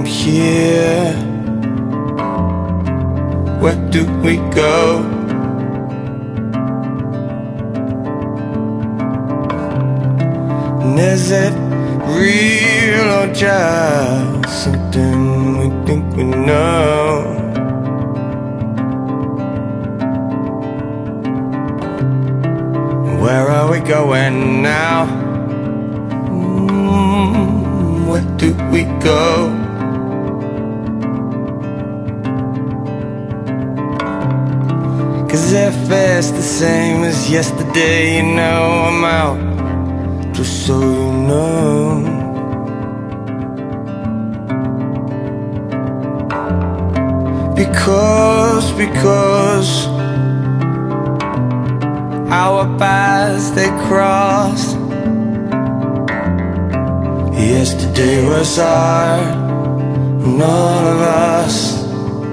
from here? Where do we go? And is it real or just something we think we know? Where are we going now? Where do we go? Cause if it's the same as yesterday, you know I'm out, just so you know. Because our paths they crossed. Yesterday was hard on all of us,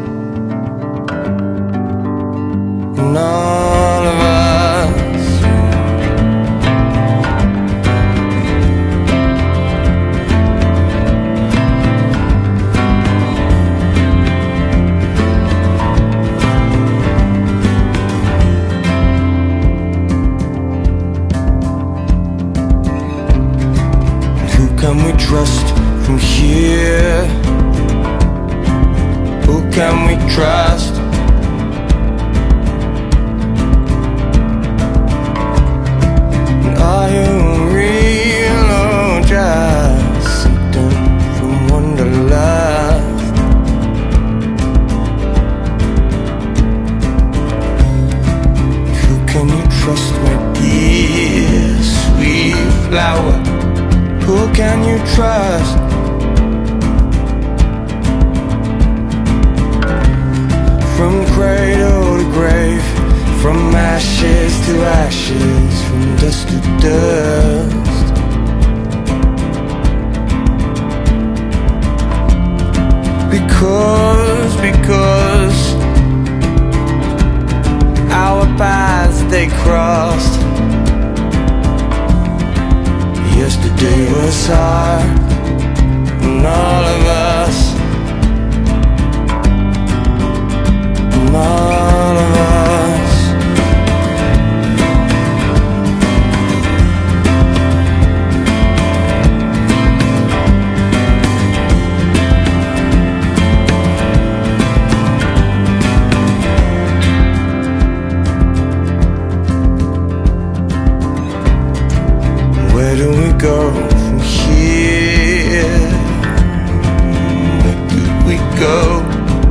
on all of us. Can we trust from here? Who can we trust? And are you real or just something from Wonderlust? Who can you trust, my dear sweet flower? Who can you trust? From cradle to grave, from ashes to ashes, from dust to dust. Because our paths they crossed. Yesterday was hard on all of us, on all of us. Where do we go from here? Where do we go?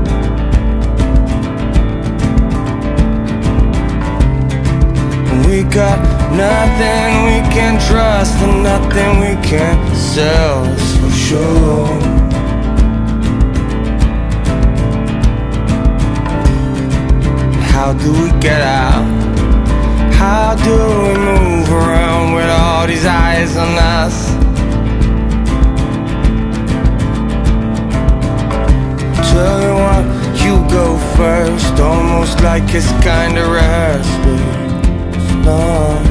We got nothing we can trust and nothing we can sell, that's for sure. How do we get out? How do we move around with all these eyes on us? Tell me what, you go first, almost like it's kinda rehearsed, but it's not.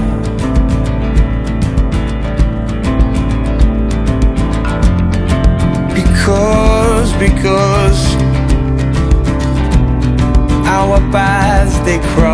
Because our paths they cross.